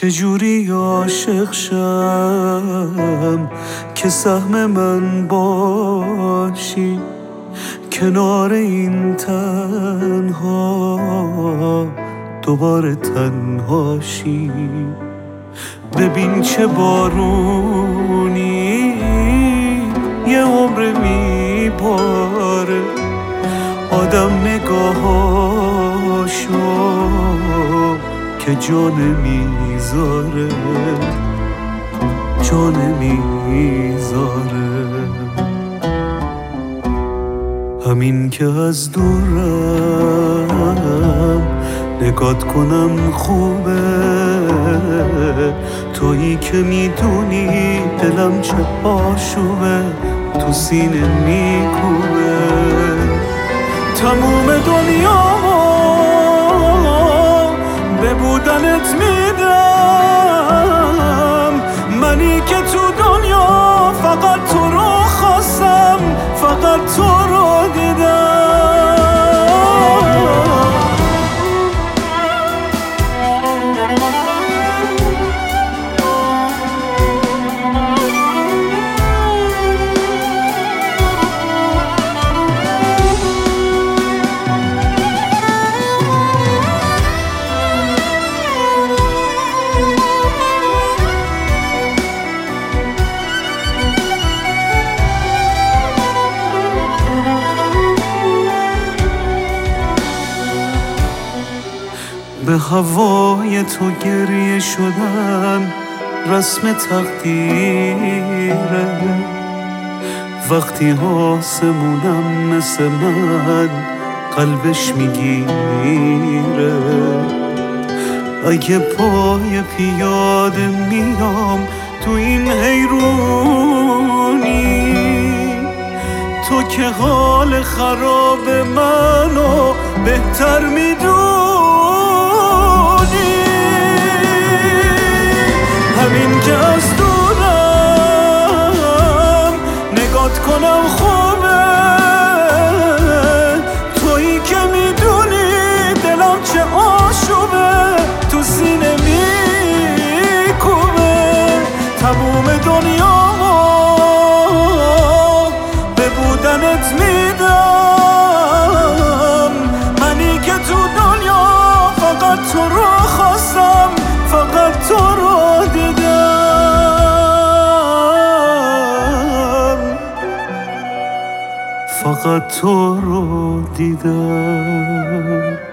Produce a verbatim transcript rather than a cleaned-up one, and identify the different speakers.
Speaker 1: چجوری عاشق شم که سهم من باشی، کنار این تنها دوباره تنهاشی. ببین چه بارونی یه عمر میباره، آدم نگاهاشو که جان میذاره، جان میذاره. همین که از دورم نگات کنم خوبه، تویی که میدونی دلم چه آشوبه، تو سینه میکوبه. تموم دنیامو به بودنت میدم، منی که تو دنیا فقط تو رو خواستم، فقط تو رو دیدم. به هوای تو گریه شدن رسم تقدیره، وقتی آسمونم مثل من قلبش میگیره. اگه پای پیاده میام تو این حیرونی، تو که حال خراب منو بهتر میدونی. همین که از دورم نگات کنم خوبه، تویی که میدونی دلم چه آشوبه، تو سینه میکوبه. تموم دنیامو به بودنت میدم، منی که تو دنیا فقط تو رو خواستم، فقط تو رو دیدم، فقط تو رو دیدم.